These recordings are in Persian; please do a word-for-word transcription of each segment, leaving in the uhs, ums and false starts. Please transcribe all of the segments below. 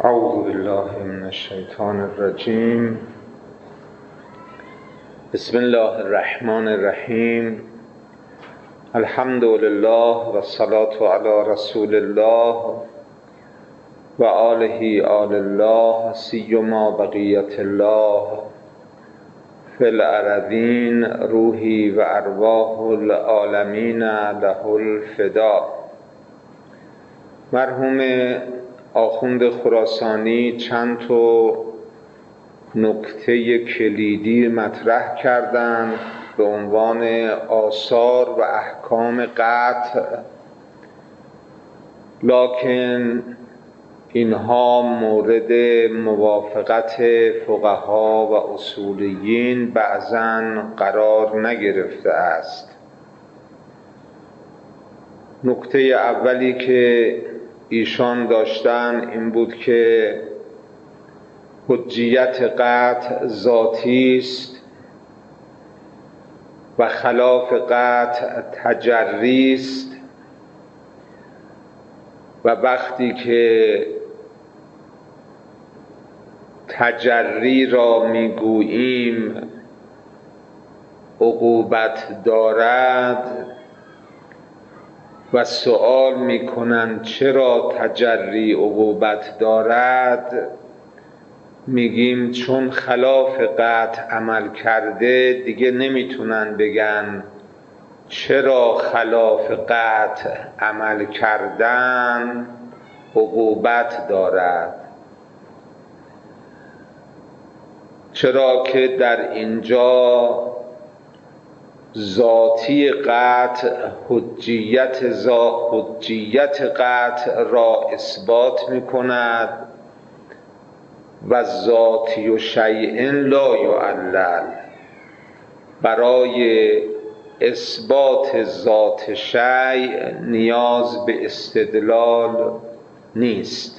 اعوذ بالله من الشیطان الرجیم. بسم الله الرحمن الرحیم. الحمد لله و الصلاة علی رسول الله و آله آل الله سیما بقیت الله فی الارضین روحی و ارواح العالمین له الفدا. مرحوم آخوند خراسانی چند تا نکته کلیدی مطرح کردند به عنوان آثار و احکام قطع، لکن اینها مورد موافقت فقها و اصولیین بعضاً قرار نگرفته است. نکته اولی که ایشان داشتن این بود که حجیت قطع ذاتی است و خلاف قطع تجری است و وقتی که تجری را میگوییم عقوبت دارد و سؤال میکنند چرا تجری عقوبت دارد، میگیم چون خلاف قطع عمل کرده دیگه نمیتونن بگن چرا خلاف قطع عمل کردن عقوبت دارد، چرا که در اینجا ذاتی قطع حجیت ذا حجیت قطع را اثبات میکند و ذاتی و شیء لا یعلل. برای اثبات ذات شیء نیاز به استدلال نیست.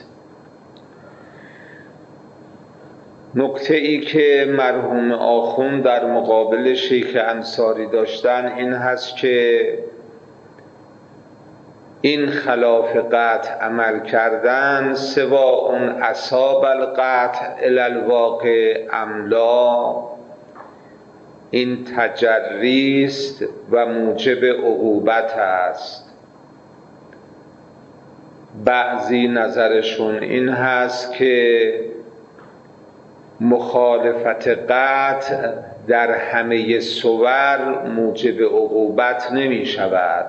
نکته ای که مرحوم آخوند در مقابل شیخ انصاری داشتن این هست که این خلاف قطع عمل کردن سواء اصاب القطع الی الواقع ام لا، این تجری است و موجب عقوبت است. بعضی نظرشون این هست که مخالفت قطع در همه صور موجب عقوبت نمی شود،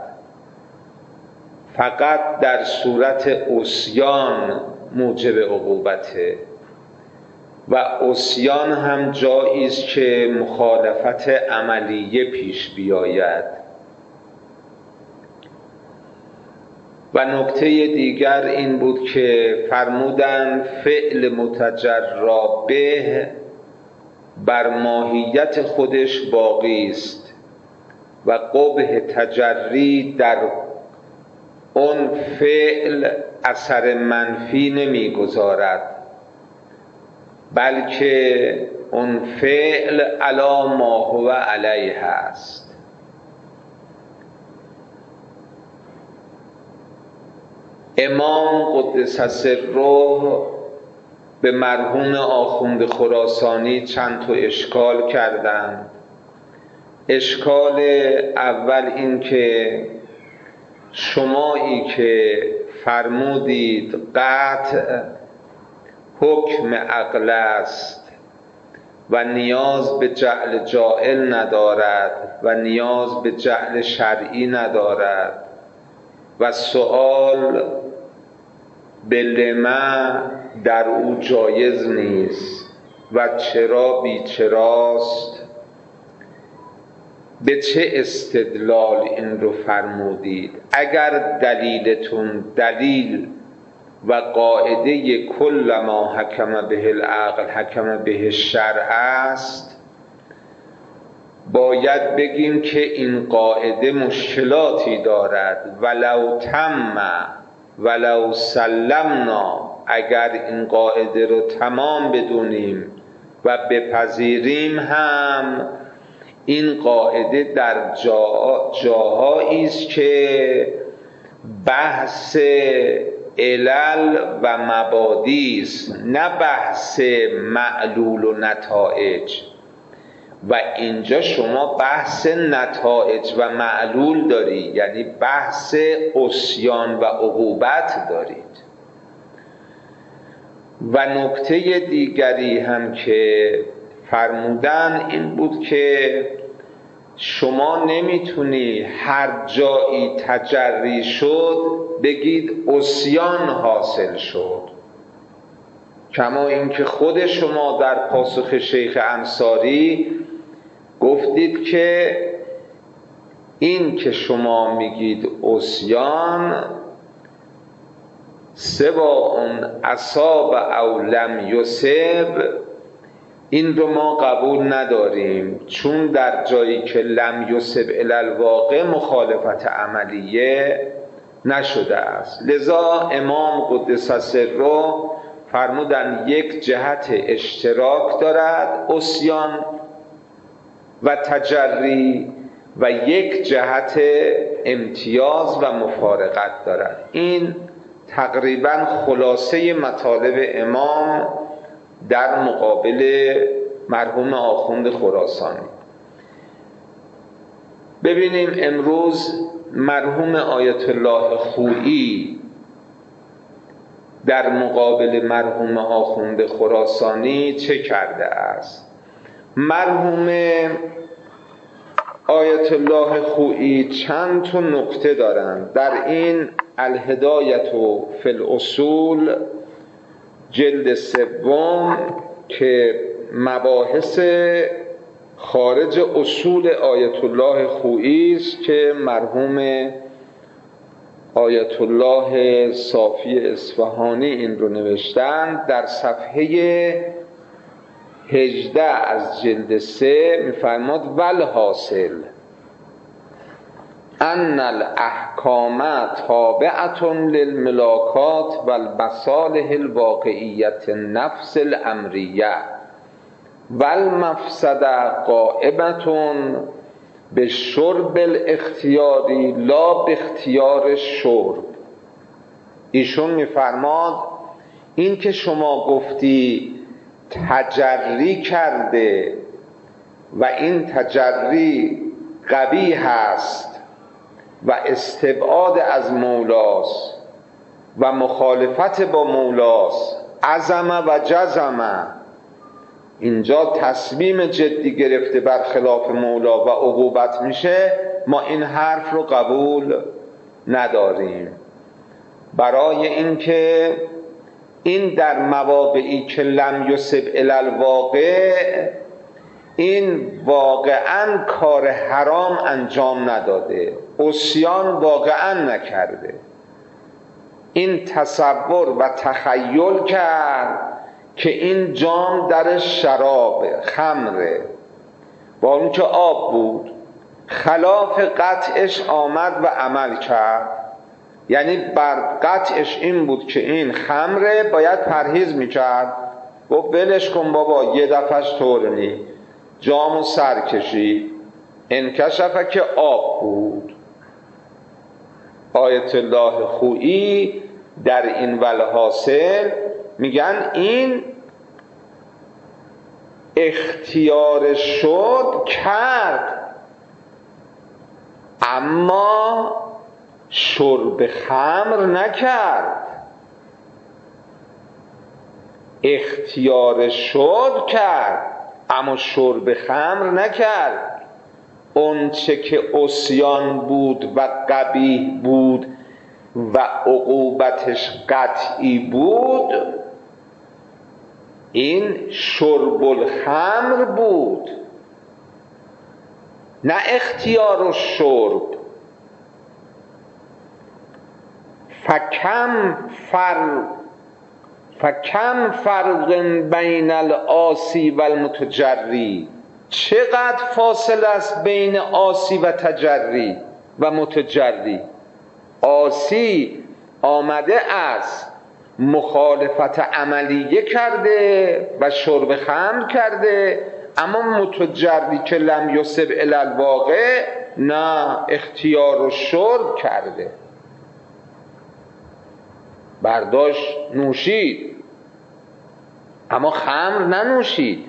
فقط در صورت عصیان موجب عقوبته و عصیان هم جایی است که مخالفت عملیه پیش بیاید. و نکته دیگر این بود که فرمودند فعل متجری به بر ماهیت خودش باقی است و قبح تجری در اون فعل اثر منفی نمیگذارد، بلکه اون فعل علی ما هو علیه است. امام قدس سره به مرحوم آخوند خراسانی چند تا اشکال کردند. اشکال اول این که شمایی که فرمودید قطع حکم عقل است و نیاز به جعل جائل ندارد و نیاز به جعل شرعی ندارد و سؤال به لما در او جایز نیست و چرا بیچراست، به چه استدلال این رو فرمودید؟ اگر دلیلتون دلیل و قاعده کل ما حکم به العقل حکم به الشرع است، باید بگیم که این قاعده مشکلاتی دارد. ولو تم ولو سلمنا، اگر این قاعده رو تمام بدونیم و بپذیریم هم این قاعده در جا جاهایی است که بحث علل و مبادیست، نه بحث معلول و نتایج. و اینجا شما بحث نتایج و معلول داری، یعنی بحث عصیان و عقوبت دارید. و نکته دیگری هم که فرمودن این بود که شما نمیتونی هر جایی تجری شد بگید عصیان حاصل شد، کما اینکه خود شما در پاسخ شیخ انصاری گفتید که این که شما میگید عصیان سواء اصاب او لم یصب، این رو ما قبول نداریم، چون در جایی که لم یصب الی الواقع مخالفت عملیه نشده است. لذا امام قدس سره فرمودن یک جهت اشتراک دارد عصیان و تجری و یک جهت امتیاز و مفارقت دارد. این تقریبا خلاصه مطالب امام در مقابل مرحوم آخوند خراسانی. ببینیم امروز مرحوم آیت الله خویی در مقابل مرحوم آخوند خراسانی چه کرده است. مرحوم آیت الله خویی چند تا نکته دارند در این الهدایت فی الاصول جلد سوم که مباحث خارج اصول آیت الله خویی است که مرحوم آیت الله صافی اصفهانی این رو نوشتن. در صفحه هجده از جلد سه میفرماد والحاصل ان الاحکام تابعه للملاکات والمصالح الواقعیت نفس الامریه والمفسده غائبه بالشرب الاختیاری لا باختیار الشرب. ایشون میفرماد این که شما گفتی تجری کرده و این تجری قبیح است و استبعاد از مولاست و مخالفت با مولاست، عزمه و جزمه، اینجا تصمیم جدی گرفته برخلاف مولا و عقوبت میشه، ما این حرف رو قبول نداریم. برای اینکه این در مواقعی که لم یصب الی الواقع، این واقعا کار حرام انجام نداده، عصیان واقعا نکرده، این تصور و تخیل کرد که این جام در شراب خمره با اون که آب بود، خلاف قطعش آمد و عمل کرد. یعنی بر قطعش این بود که این خمره، باید پرهیز میکرد، گفت ولش کن بابا، یه دفعش طور نی، جامو سر کشید، انکشفه که آب بود. آیت الله خویی در این والحاصل میگن این اختیار شد کرد، اما شرب خمر نکرد. اختیار شد کرد اما شرب خمر نکرد. اون چه که عصیان بود و قبیح بود و عقوبتش قطعی بود، این شرب الخمر بود، نه اختیار الشرب. فکم فرق فکم فرق بین العاصی و المتجری، چقدر فاصله است بین عاصی و تجری و متجری. عاصی آمده است مخالفت عملیه کرده و شرب خمر کرده، اما متجری که لم یصب الی الواقع نه، اختیار و شرب کرده. برداشت نوشید اما خمر ننوشید.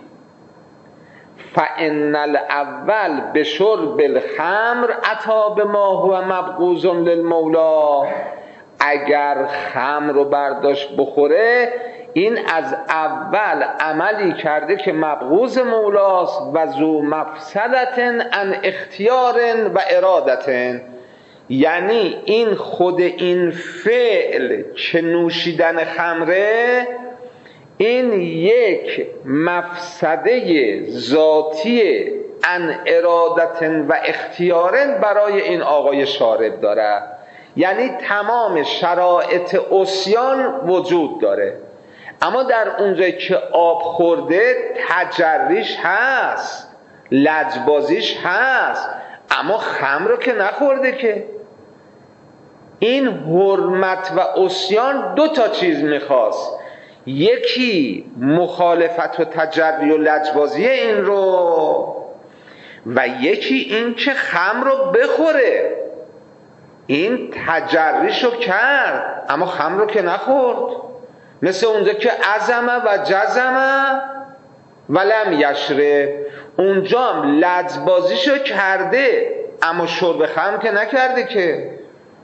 فان الاول بشرب الخمر اتی بما هو مبغوض للمولا، اگر خمر رو برداشت بخوره این از اول عملی کرده که مبغوض مولاست و ذو مفسدت عن اختیار و ارادت، یعنی این خود این فعل که نوشیدن خمره این یک مفسده ذاتی عن ارادت و اختیار برای این آقای شارب داره، یعنی تمام شرایط عصیان وجود داره، اما در اونجایی که آب خورده تجریش هست، لجبازیش هست، اما خمر رو که نخورده که. این حرمت و عصیان دو تا چیز میخواست، یکی مخالفت و تجری و لجبازی این رو و یکی این که خمر رو بخوره. این تجریشو کرد اما خمر رو که نخورد، مثل اونجا که عزمه و جزمه ولم یشرب، اونجا هم لجبازیشو کرده اما شرب خمر که نکرده که.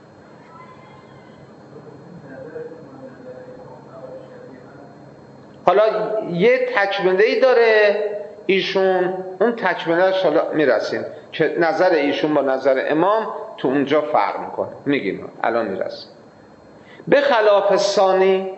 حالا یه تکمله ای داره ایشون، اون تکملهش حالا میرسیم که نظر ایشون با نظر امام تو اونجا فرق میکنه، میگیم الان میرسیم. به خلاف ثانی،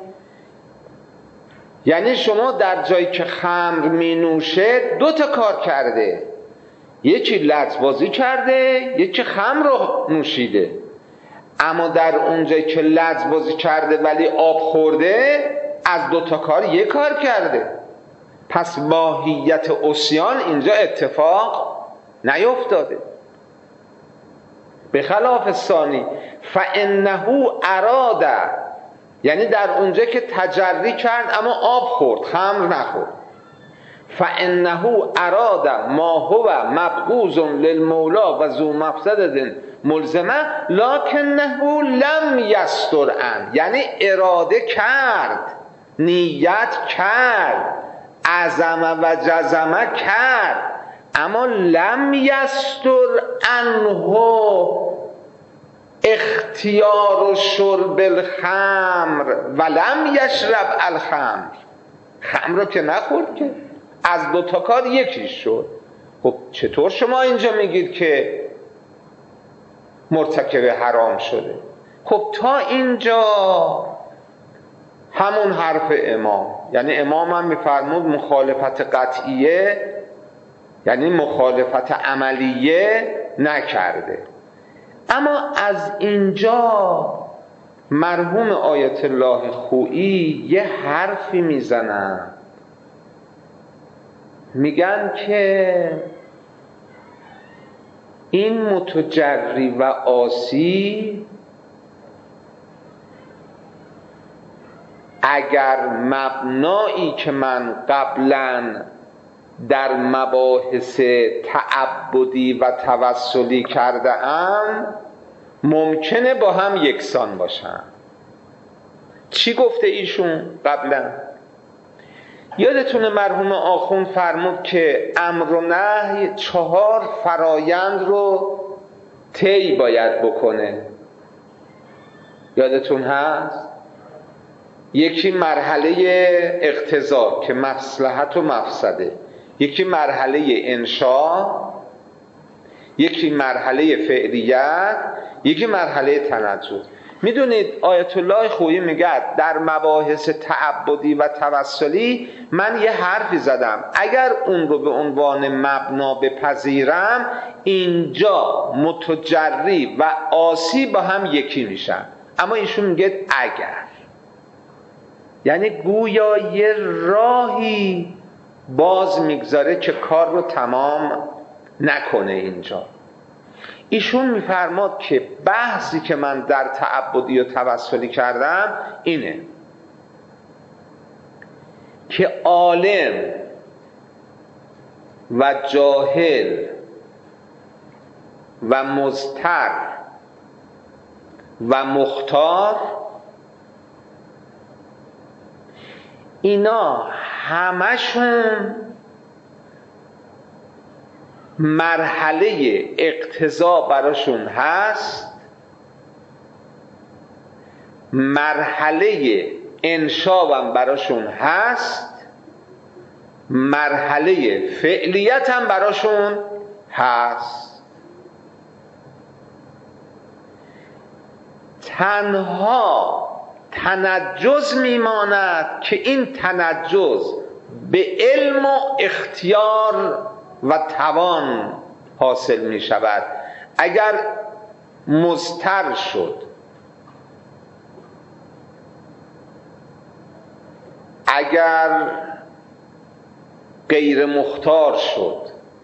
یعنی شما در جایی که خمر می نوشه دو تا کار کرده، یکی لجبازی کرده یکی خمر رو نوشیده، اما در اونجایی که لجبازی کرده ولی آب خورده از دو تا کار یک کار کرده، پس ماهیت عصیان اینجا اتفاق نیفتاده. به خلاف ثانی فانه اراد، یعنی در اونجا که تجری کرد اما آب خورد خمر نخورد، فانه اراد ما هو مبغوض للمولا و ذو مفسدة ملزمه لکنه لم یستر عن، یعنی اراده کرد، نیت کرد، عزمه و جزمه کرد، اما لم یستر عنه اختیار و شرب الخمر ولم یشرب الخمر، خمر رو که نخورد که، از دو تا کار یکیش شد. خب چطور شما اینجا میگید که مرتکب حرام شده؟ خب تا اینجا همون حرف امام، یعنی امام هم میفرمود مخالفت قطعیه یعنی مخالفت عملیه نکرده. اما از اینجا مرحوم آیت الله خویی یه حرفی میزنن، میگن که این متجری و عاصی اگر مبنایی که من قبلا در مباحث تعبدی و توسلی کرده ام ممکنه با هم یکسان باشن. چی گفته ایشون قبلا؟ یادتونه مرحوم آخوند فرمود که امر و نهی چهار فرایند رو طی باید بکنه، یادتون هست؟ یکی مرحله اقتضا که مصلحت و مفسده، یکی مرحله انشاء، یکی مرحله فعلیت، یکی مرحله تنزل. میدونید آیت الله خویی میگه در مباحث تعبدی و توسلی من یه حرفی زدم، اگر اون رو به عنوان مبنا بپذیرم اینجا متجری و عاصی با هم یکی میشن. اما ایشون میگه اگر، یعنی گویا یه راهی باز میگذاره که کار رو تمام نکنه. اینجا ایشون میفرماد که بحثی که من در تعبدی و توسلی کردم اینه که عالم و جاهل و مضطر و مختار اینا همشون مرحله اقتضا براشون هست، مرحله انشا هم براشون هست، مرحله فعلیت هم براشون هست. تنها تنجز میماند که این تنجز به علم و اختیار و توان حاصل می شود. اگر مضطر شد، اگر غیر مختار شد،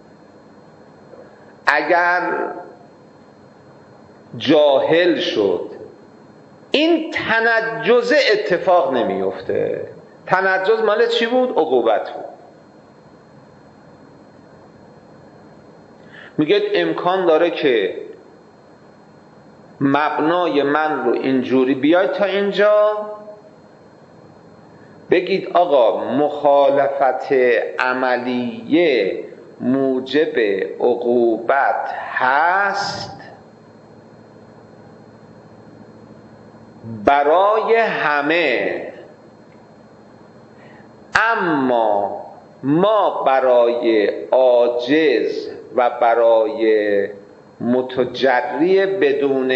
اگر جاهل شد، این تنجز اتفاق نمیفته. تنجز مال چی بود؟ عقوبت بود. میگه امکان داره که مبنای من رو اینجوری بیاید تا اینجا بگید آقا مخالفت عملیه موجب عقوبت هست برای همه، اما ما برای عاجز و برای متجری بدون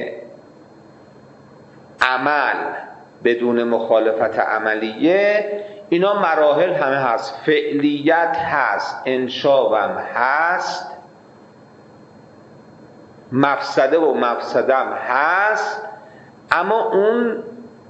عمل، بدون مخالفت عملیه، اینا مراحل همه هست. فعلیت هست، انشاءم هست، مفسده و مفسدم هست، اما اون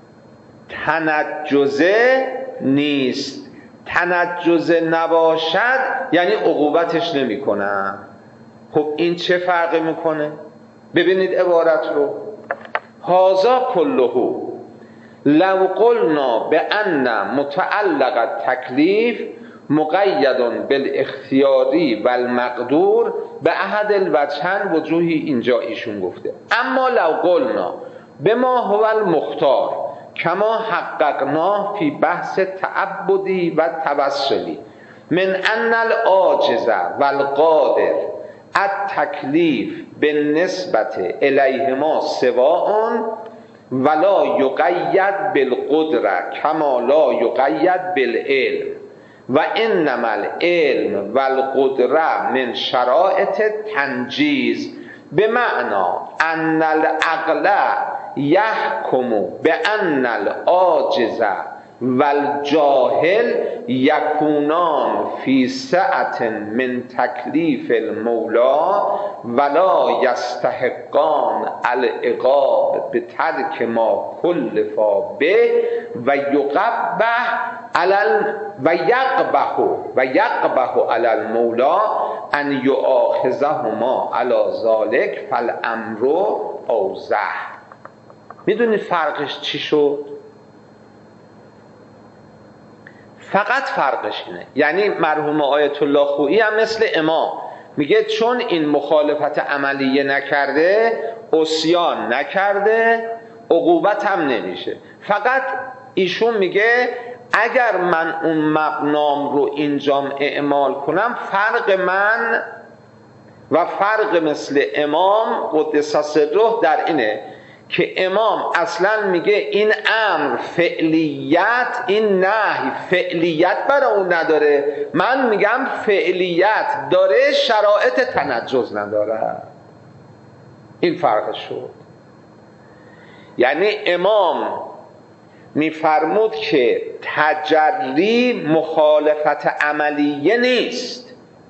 تنجزه نیست. تنجزه نباشد یعنی عقوبتش نمی کنم. خب این چه فرقی میکنه؟ ببینید عبارت رو، هذا کله لو قلنا بأن متعلق التکلیف مقید بالاختیاری و المقدور به احد الوجهین وجوهی، اینجا ایشون گفته اما لو قلنا بما هو المختار کما حققنا فی بحث تعبدی و توسلی من ان العاجز و القادر التکلیف بالنسبت الیهما سواء ولا یقید بالقدره کما لا یقید بالعلم و انما العلم و القدره من شرائط تنجیز بمعنى ان العقل یحکم بان العاجز والجاهل یکونان فی سعة من تکلیف المولا ولا یستحقان العقاب بترک ما کلفا به و یقبح علی و یقبح و یقبح علی المولا ان یؤاخذهما علی ذلک فالامر اوضح. میدونید فرقش چی شد؟ فقط فرقش اینه، یعنی مرحوم آیت الله خویی هم مثل امام میگه چون این مخالفت عملیه نکرده، عصیان نکرده، عقوبت هم نمیشه. فقط ایشون میگه اگر من اون مبنام رو اینجام اعمال کنم، فرق من و فرق مثل امام قدس سره در اینه که امام اصلا میگه این امر فعلیت، این نهی فعلیت برای اون نداره، من میگم فعلیت داره، شرایط تنجز نداره. این فرق شد. یعنی امام میفرمود که تجری مخالفت عملیه نیست،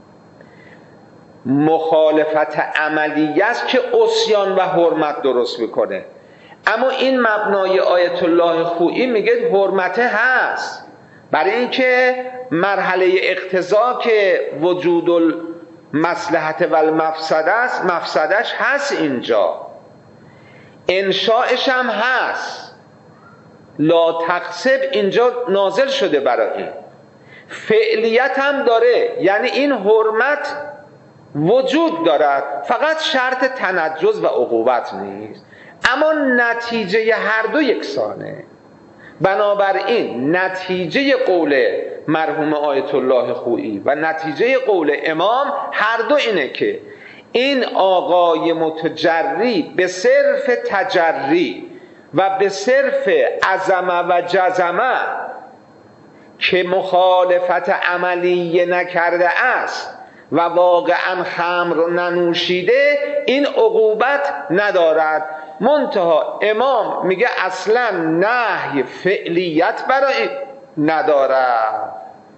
مخالفت عملیه است که عصیان و حرمت درست میکنه. اما این مبنای آیت الله خویی میگه حرمته هست، برای اینکه مرحله اقتضا که وجود المصلحت و المفسده است، مفسدش هست اینجا، انشاءش هم هست، لا تقصب اینجا نازل شده برای این، فعلیت هم داره، یعنی این حرمت وجود دارد، فقط شرط تنجز و عقوبت نیست، اما نتیجه هر دو یکسانه. بنابراین نتیجه قول مرحوم آیت الله خویی و نتیجه قول امام هر دو اینه که این آقای متجری به صرف تجری و به صرف عزمه و جزمه که مخالفت عملی نکرده است و واقعا خمر رو ننوشیده این عقوبت ندارد. منتها امام میگه اصلا نهی فعلیت برای ندارد،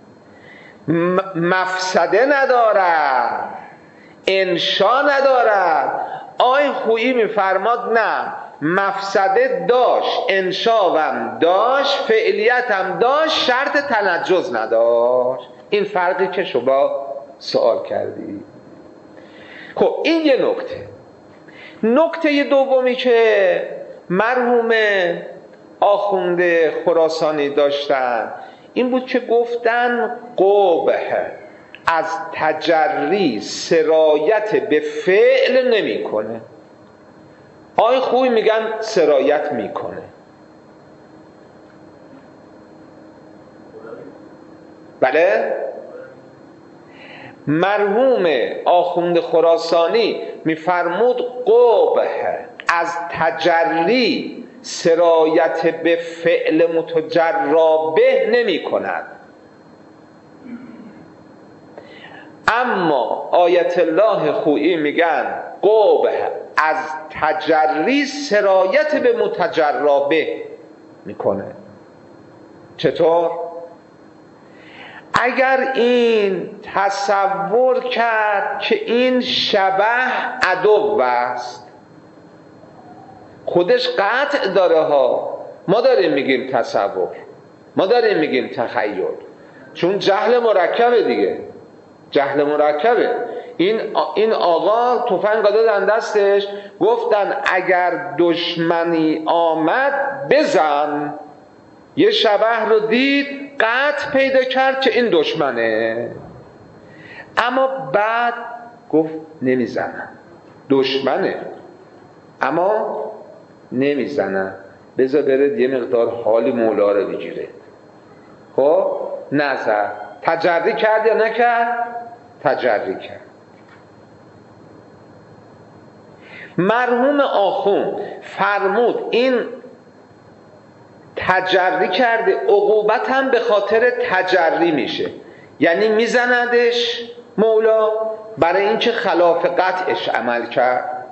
مفسده ندارد، انشا ندارد. آی خویی میفرماد نه، مفسده داشت، انشاوم داشت، فعلیت هم داشت، شرط تنجز نداشت. این فرقی که شما سوال کردی. خب این یه نکته. نکته دومی که مرحوم آخونده خراسانی داشتن این بود که گفتن قبح از تجری سرایت به فعل نمی کنه. آی خوی میگن سرایت میکنه. بله؟ مرحوم آخوند خراسانی میفرمود قبح از تجری سرایت به فعل متجرابه نمی کند، اما آیت الله خویی میگن قبح از تجری سرایت به متجرابه میکنه. چطور؟ اگر این تصور کرد که این شبه عدو است، خودش قطع داره ها، ما داریم میگیم تصور، ما داریم میگیم تخیل، چون جهل مرکبه دیگه، جهل مرکبه. این این آقا تفنگ دادن دستش، گفتن اگر دشمنی آمد بزن. یه شبح رو دید، قطع پیدا کرد که این دشمنه، اما بعد گفت نمیزنم، دشمنه اما نمیزنم، بذار بره یه مقدار حالی مولا رو بگیره. خب نظر تجری کرد یا نکرد؟ تجری کرد. مرحوم آخوند فرمود این تجری کرده، عقوبت هم به خاطر تجری میشه، یعنی میزندش مولا برای اینکه خلاف قطعش عمل کرد.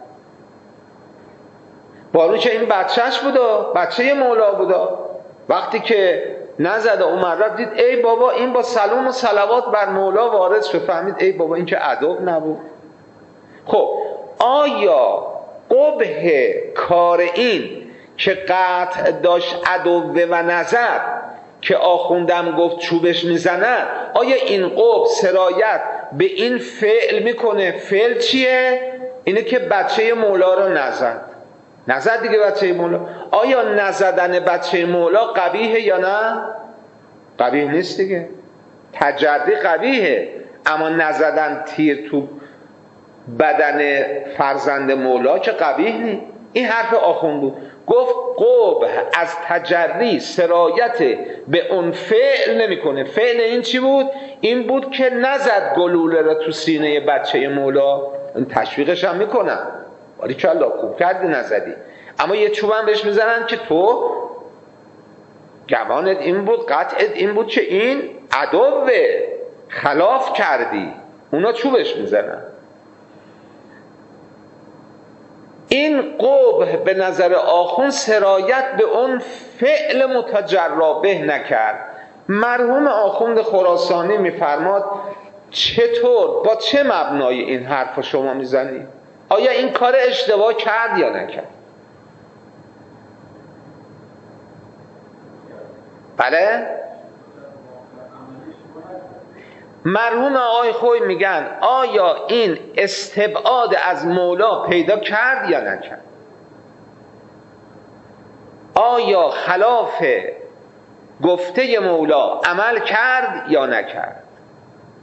بارو که این بچهش بودا، بچه مولا بودا، وقتی که نزده اومد رفت دید ای بابا این با سلام و صلوات بر مولا وارد شد، فهمید ای بابا این که ادب نبود. خب آیا قبح کار این که قطع داشت عدوه و نظر که آخوندم گفت چوبش میزنن، آیا این قبح سرایت به این فعل میکنه؟ فعل چیه؟ اینه که بچه مولا رو نزد، نزد دیگه بچه مولا. آیا نزدن بچه مولا قبیحه یا نه؟ قبیح نیست دیگه، تجری قبیحه، اما نزدن تیر تو بدن فرزند مولا که قبیح نیست. این حرف آخوند بود، گفت قبح از تجری سرایت به اون فعل نمیکنه. فعل این چی بود؟ این بود که نزد گلوله را تو سینه بچه مولا، این تشویقش هم میکنن، ولی که الله خوب کردی نزدی، اما یه چوبم بهش میزنن که تو گمانت این بود، قطعت این بود که این عدوه، خلاف کردی، اونا چوبش میزنن. این قبح به نظر آخوند سرایت به اون فعل متجرابه نکرد. مرحوم آخوند خراسانی میفرماد چطور، با چه مبنای این حرف شما میزنید؟ آیا این کار اشتباه کرد یا نکرد؟ بله؟ مرحوم آقای خوی میگن آیا این استبعاد از مولا پیدا کرد یا نکرد؟ آیا خلاف گفته مولا عمل کرد یا نکرد؟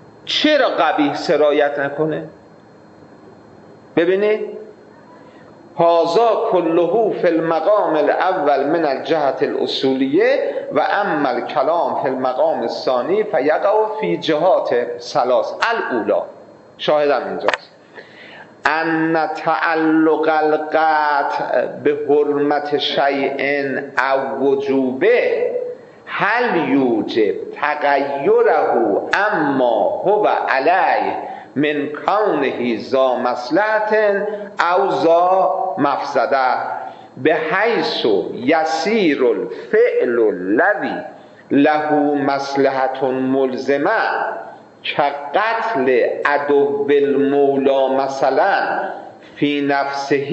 چرا قبیح سرایت نکنه؟ ببینید هذا كله فی المقام الاول من الجهت الاصولیه و اما الکلام فی المقام الثانی فیقع فی جهات ثلاث. الاولی شاهدم اینجاست، ان تعلق القطع به حرمت شیء او وجوبه هل یوجب تغیره اما هو علیه من کونه ذا مصلحت او ذا مفسده به حیث یسیر الفعل الذی له مصلحت ملزمه كقتل عدو المولى مثلا في نفسه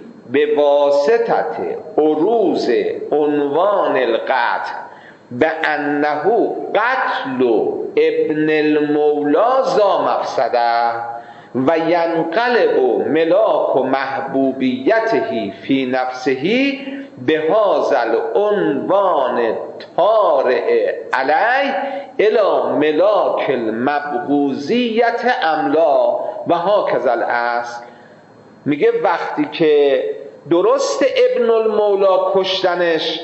بواسطة عروض عنوان القتل بأنه قتل ابن المولى ذا مفسده و ینقلب ملاک محبوبیته فی نفسه به هذا العنوان طارئ علی الی ملاک المبغوضیت املا و هاکذا الاصل. میگه وقتی که درست ابن المولا کشتنش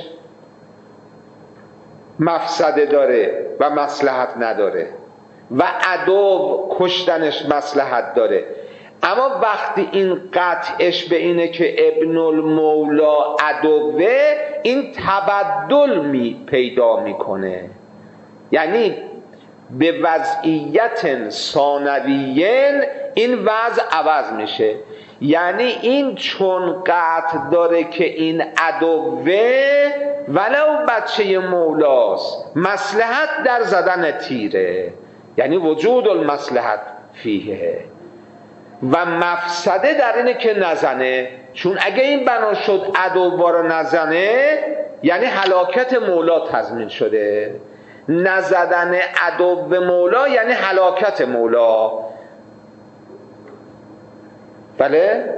مفسده داره و مصلحت نداره و عدو کشتنش مصلحت داره، اما وقتی این قطعش به اینه که ابن المولا عدوه، این تبدل می پیدا میکنه، یعنی به وضعیت ثانویین این وضع عوض میشه. یعنی این چون قطع داره که این عدوه ولو بچه مولاست، مصلحت در زدن تیره، یعنی وجود المصلحت فیه، و مفسده در اینه که نزنه، چون اگه این بنا شد عدو رو نزنه یعنی هلاکت مولا تضمین شده، نزدن عدو مولا یعنی هلاکت مولا. بله؟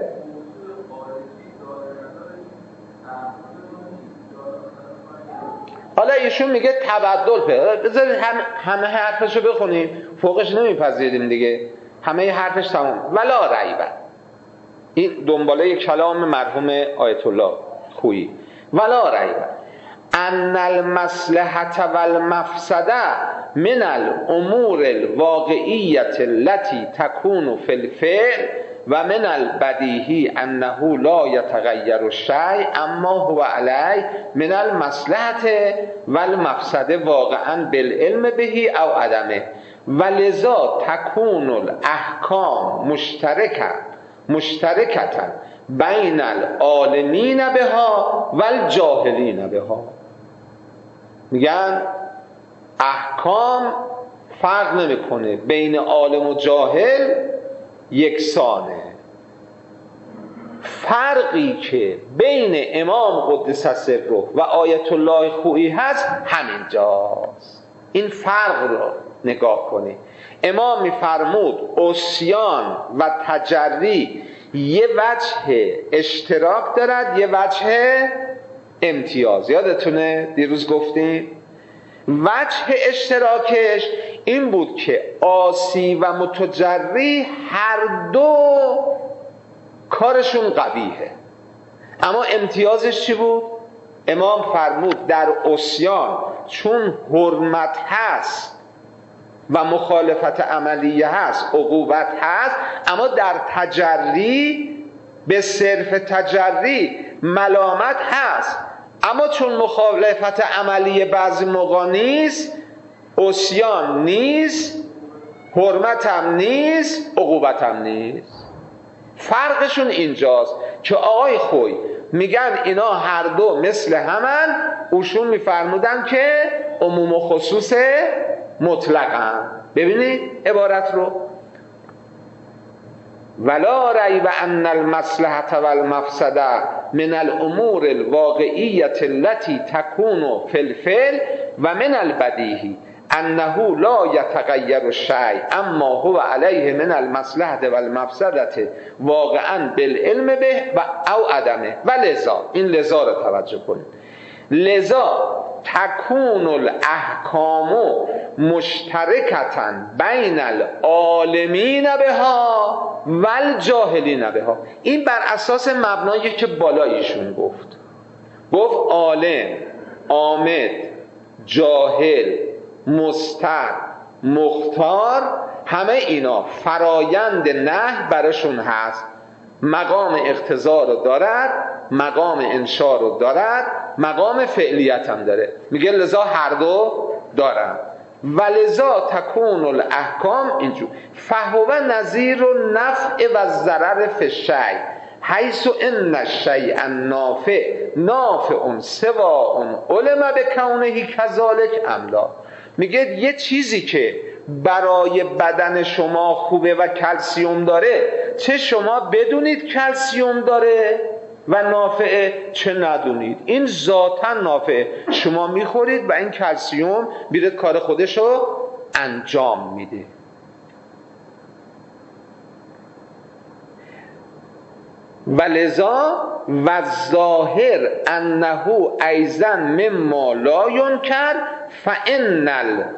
حالا ایشون میگه تبدل پیدا. بذارید هم همه حرفشو بخونیم، فوقش نمیپذیریم دیگه، همه حرفش تمام. ولا ریبه، این دنباله کلام مرحوم آیت الله خویی. ولا ریبه ان المصلحة والمفسده من الامور الواقعیة التي تكون في الفعل و من البدیهی انه لا یتغیر الشیء اما هو علیه من المصلحة والمفسده واقعا بالعلم بهی او عدمه ولذا تكون الاحکام مشترکه مشترکتا بین العالمین بها و الجاهلین بها. میگن احکام فرق نمیکنه بین عالم و جاهل، یکسانه. فرقی که بین امام قدس سره و آیت الله خویی هست همینجاست. این فرق رو نگاه کنی. امام میفرمود عصیان و تجری یه وجه اشتراک دارد، یه وجه امتیاز. یادتونه دیروز گفتیم وجه اشتراکش این بود که عاصی و متجری هر دو کارشون قبیحه، اما امتیازش چی بود؟ امام فرمود در عصیان چون حرمت هست و مخالفت عملیه هست، عقوبت هست، اما در تجری به صرف تجری ملامت هست، اما چون مخالفت عملی بعضی موقع نیست، عصیان نیست، حرمت هم نیست، عقوبت هم نیست. فرقشون اینجاست که آقای خوی میگن اینا هر دو مثل همن، اوشون میفرمودن که عموم و خصوص مطلقن. ببینید عبارت رو، ولا ریب ان المصلحة والمفسده من الامور الواقعیة التي تكون في الفعل و من البدیهی انه لا یتغیر الشیء اما هو علیه من المصلحة والمفسده واقعا بالعلم به و او عدمه. و لذا، این لذا رو توجه کنید، لذا تکون الاحکام مشترکتا بین العالمین بها و الجاهلین بها. این بر اساس مبنایی که بالایشون گفت گفت عالم، عامد، جاهل، مستر، مختار، همه اینا فرایند نهی براشون هست. مقام اقتضا رو دارد، مقام انشا رو دارد، مقام فعلیت هم داره. میگه لذا هر دو دارن و لذا تکون الاحکام اینجور فهو نظیر النفع و الضرر فی الشیء حیث ان الشیء النافع نافع سواء علم بکونه کذالک ام لا. میگه یه چیزی که برای بدن شما خوبه و کلسیوم داره، چه شما بدونید کلسیوم داره و نافعه چه ندونید، این ذاتا نافعه. شما میخورید و این کلسیوم میره کار خودشو انجام میده. ولذا و ظاهر انه ایضا مما لا ینکر فان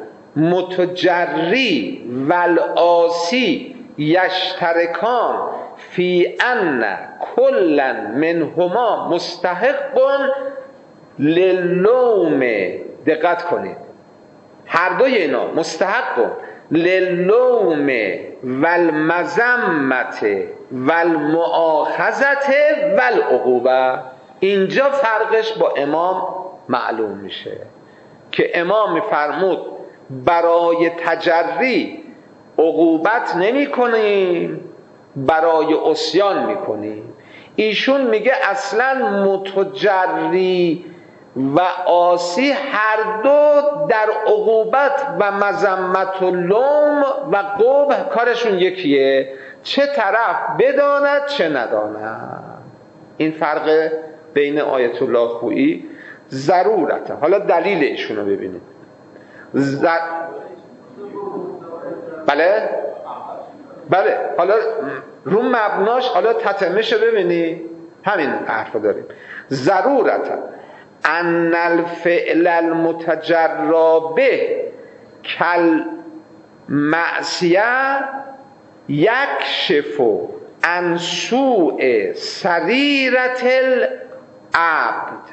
المتجری والعاصی یشترکان فی ان کلا منهما مستحق للوم. دقت کنید، هر دوی اینا مستحق للوم والمذمت والمؤاخذت والعقوبه. اینجا فرقش با امام معلوم میشه که امام میفرمود برای تجری عقوبت نمی کنیم، برای عصیان میکنیم. ایشون میگه اصلا متجری و عاصی هر دو در عقوبت و مذمت و لوم و قبح کارشون یکیه، چه طرف بداند چه نداند. این فرق بین آیت الله خویی ضرورته. حالا دلیل ایشون رو ببینید. زر... بله بله حالا رو مبناش حالا تتمه‌شو ببینی، همین حرف داریم. ضرورت ان الفعل المتجرا به کل معصیه یکشف عن سوء سریرت العبد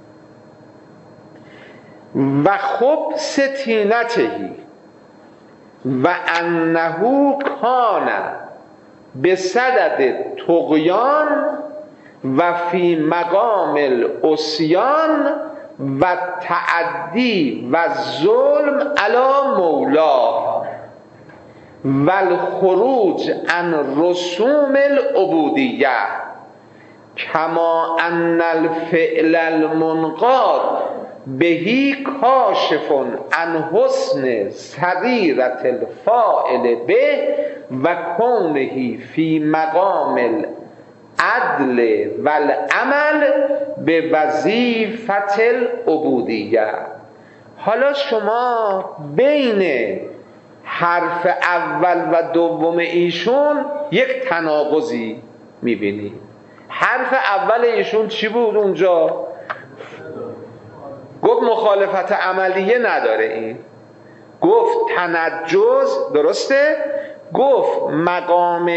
و خبث طینته و انه کان بصدد طغیان و فی مقام العصیان و تعدی و ظلم علی مولاه و الخروج عن رسوم العبودیه کما ان الفعل المنقاد بهی کاشف عن حسن سریرت الفاعل به و کونه فی مقام العدل والعمل به وظیفت العبودیه. حالا شما بین حرف اول و دوم ایشون یک تناقضی میبینید. حرف اول ایشون چی بود اونجا؟ گفت مخالفت عملیه نداره، این گفت تنجز، درسته؟ گفت مقام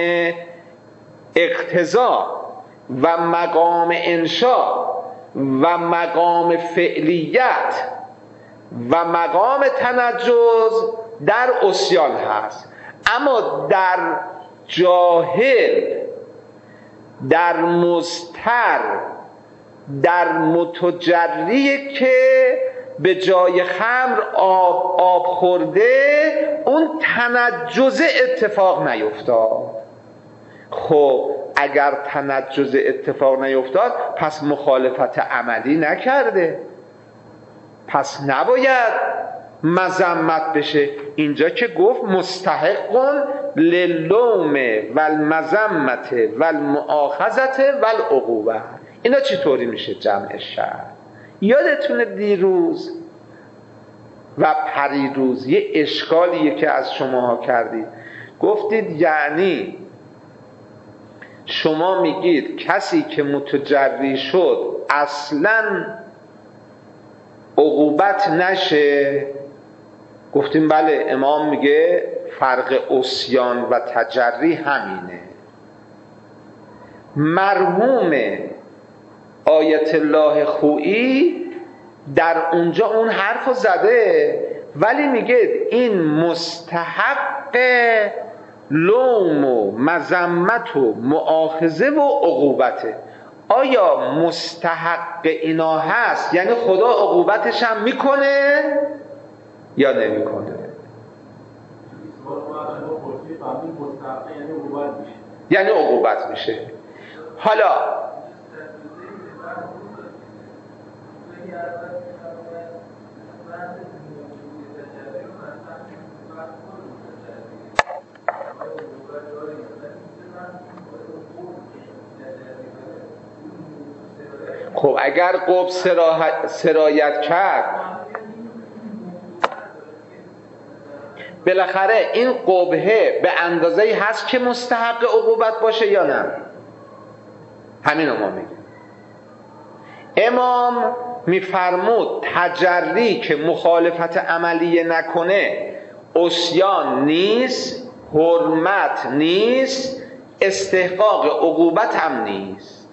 اقتضا و مقام انشا و مقام فعلیت و مقام تنجز در عصیان هست، اما در جاهل، در مستر، در متجری که به جای خمر آب آب خورده، اون تنجز اتفاق نیفتاد. خب اگر تنجز اتفاق نیفتاد پس مخالفت عملی نکرده، پس نباید مذمت بشه. اینجا که گفت مستحق للوم والمذمت والمؤاخذت والعقوبه، اینا چطوری میشه جمع شرط؟ یادتونه دیروز و پریروز یه اشکالیه که از شماها کردید، گفتید یعنی شما میگید کسی که متجری شد اصلاً عقوبت نشه؟ گفتیم بله، امام میگه فرق عصیان و تجری همینه. مرحوم آیت الله خویی در اونجا اون حرفو زده، ولی میگه این مستحق لوم و مذمت و مؤاخذه و عقوبته. آیا مستحق اینا هست؟ یعنی خدا عقوبتش هم میکنه یا نمیکنه؟ یعنی عقوبت میشه. حالا خب اگر قب سرایت کرد، بالاخره این قبهه به اندازه‌ای هست که مستحق عقوبت باشه یا نه؟ همین ما میگیم. امام میفرمود تجری که مخالفت عملیه نکنه عصیان نیست، حرمت نیست، استحقاق عقوبت هم نیست.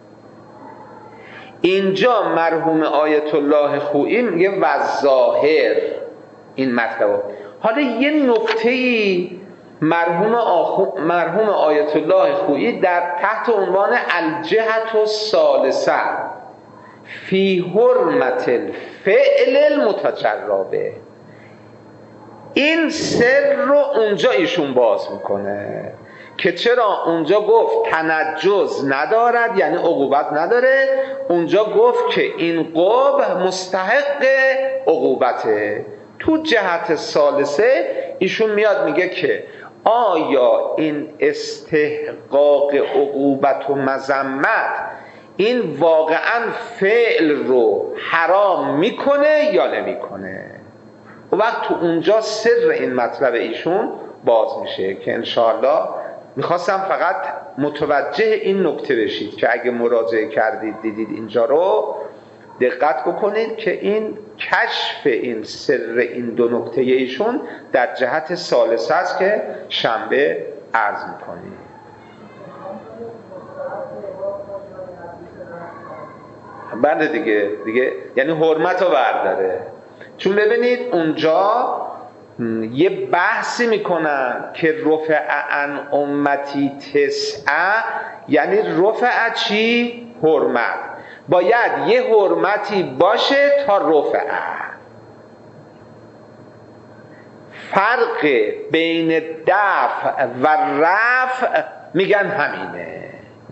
اینجا مرحوم آیت الله خویی میگه والظاهر این مطلب. حالا یه نکته‌ای مرحوم آخو... مرحوم آیت الله خویی در تحت عنوان الجهت الثالثه فی حرمت الفعل المتجربه، این سر رو اونجا ایشون باز میکنه که چرا اونجا گفت تنجز ندارد، یعنی عقوبت نداره. اونجا گفت که این قبح مستحق عقوبته. تو جهت ثالثه ایشون میاد میگه که آیا این استحقاق عقوبت و مذمت این واقعا فعل رو حرام میکنه یا نمیکنه؟ و وقت تو اونجا سر این مطلب ایشون باز میشه که انشاءالله میخواستم فقط متوجه این نکته بشید که اگه مراجعه کردید دیدید اینجا رو دقت بکنید که این کشف این سر این دو نکته ایشون در جهت ثالثه است که شنبه عرض میکنید. بله دیگه دیگه یعنی حرمت رو برداره. چون ببینید اونجا یه بحثی میکنن که رفع عن امتی تسعه، یعنی رفع چی؟ حرمت. باید یه حرمتی باشه تا رفع. فرق بین دفع و رفع میگن همینه.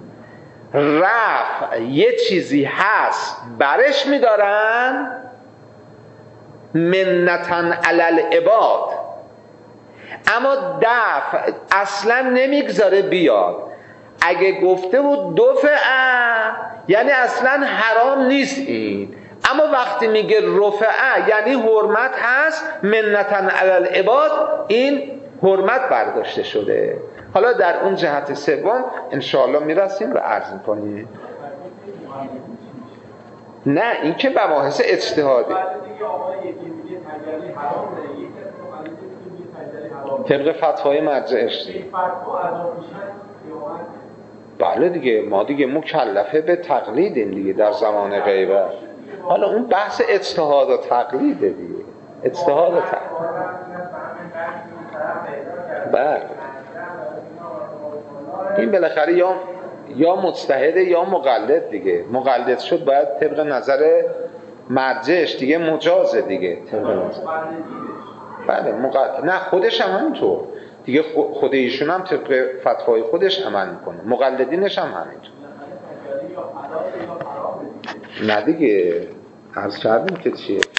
رفع یه چیزی هست برش میدارن منتن علی العباد، اما دفع اصلا نمیگذاره بیاد. اگه گفته بود دفعه یعنی اصلا حرام نیست این، اما وقتی میگه رفعه یعنی حرمت هست، منتن علی العباد، این حرمت برداشته شده. حالا در اون جهت سوم انشاءالله میرسیم و عرض میکنیم. نه این که مباحث اجتهاده طبق فتوای مرجعش دیگه. بله دیگه ما دیگه مکلفه به تقلیدیم دیگه در زمان غیبت. حالا اون بحث اجتهاد و تقلیده دیگه، اجتهاد و تقلید. بله این بالاخره یا یا مجتهده یا مقلد دیگه. مقلد شد باید طبق نظر مرجعش دیگه، مجازه دیگه طبق نظر. بله مقلد. نه خودش هم همینطور دیگه، خود ایشون هم طبق فتوای خودش عمل میکنه، مقلدینش هم همینطور. نه دیگه عرض کردیم که چیه